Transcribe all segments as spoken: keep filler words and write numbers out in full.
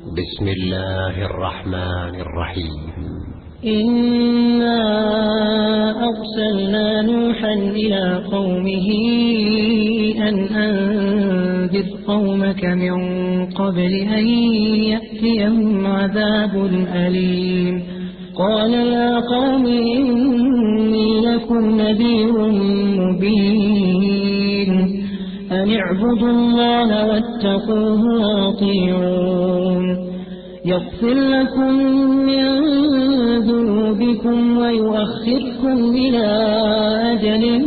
بسم الله الرحمن الرحيم. إنا أرسلنا نوحا إلى قومه أن أنذر قومك من قبل أن يأتيهم عذاب أليم. قال يا قوم إني لكم نذير مبين أن اعبدوا الله واتقوه وأطيعون يغفر لكم من ذنوبكم ويؤخركم إلى أجل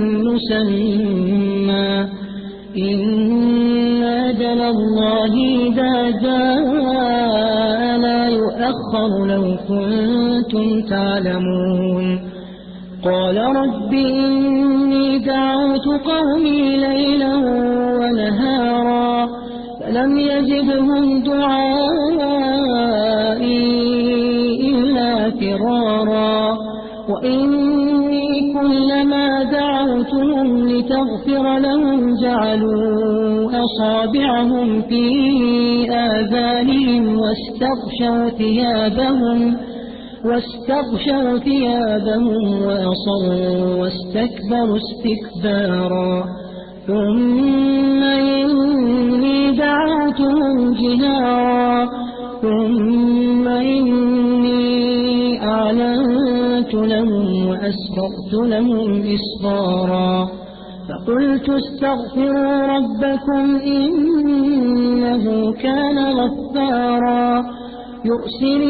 مسمى إن أجل الله إذا جاء لا يؤخر لو كنتم تعلمون. قال رب إني دعوت قومي ليلا ونهارا فلم يزدهم دعائي إلا فرارا وإني كلما دعوتهم لتغفر لهم جعلوا أصابعهم في آذانهم واستغشوا ثيابهم واستغشوا ثيابهم وأصروا واستكبروا استكبارا ثم إني دعوتهم جهارا ثم إني أعلنت لهم وأسررت لهم إسرارا فقلت استغفروا ربكم إنه كان غفارا يرسل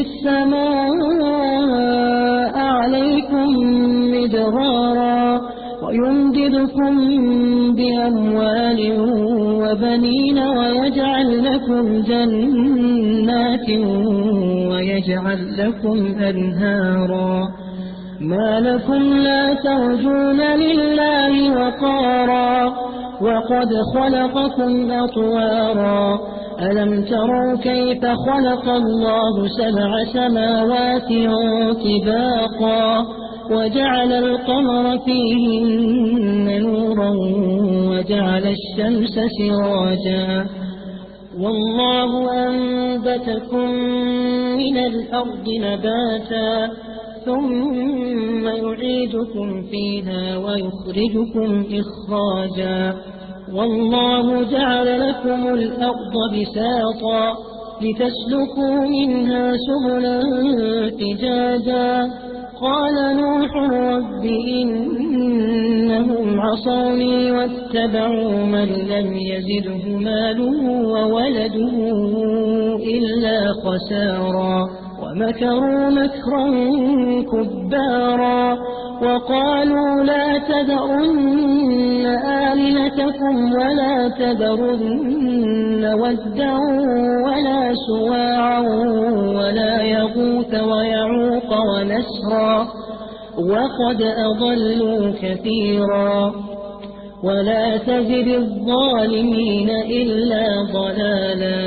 السماء عليكم مدرارا ويمددكم بأموال وبنين ويجعل لكم جنات ويجعل لكم أنهارا ما لكم لا ترجون لله وقارا وقد خلقكم أطوارا ألم تروا كيف خلق الله سبع سماوات طباقا وجعل القمر فيهن نورا وجعل الشمس سراجا والله أنبتكم من الأرض نباتا ثم يعيدكم فيها ويخرجكم إخراجا والله جعل لكم الأرض بساطا لتسلكوا منها سبلا فجاجا قال نوح رب إنهم عصوني واتبعوا من لم يزده ماله وولده إلا خسارا ومكروا مكرا كبارا وقالوا لا تذرن آلهتكم ولا تذرن ودا ولا سواعا ولا يغوث ويعوق ونسرا وقد أضلوا كثيرا ولا تزد الظالمين إلا ضلالا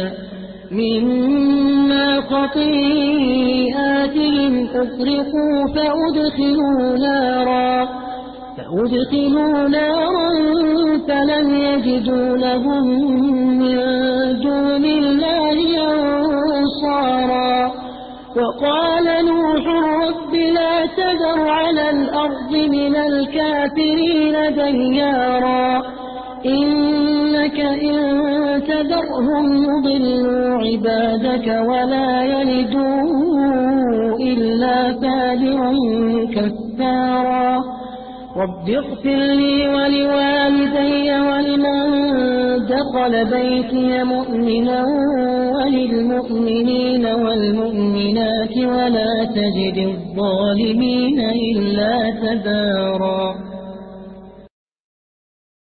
مما خطيئاتهم أغرقوا فأدخلوا نارا فأدخلوا نارا فلم يجدوا لهم من دون الله أنصارا وقال نوح رب لا تذر على الأرض من الكافرين ديارا إنك إن تذرهم يضلوا عبادك ولا يلدوا إلا فاجرا كفارا رب اغفر لي ولوالدي ولمن دخل بيتي مؤمنا وللمؤمنين والمؤمنات ولا تجد الظالمين إلا تبارا.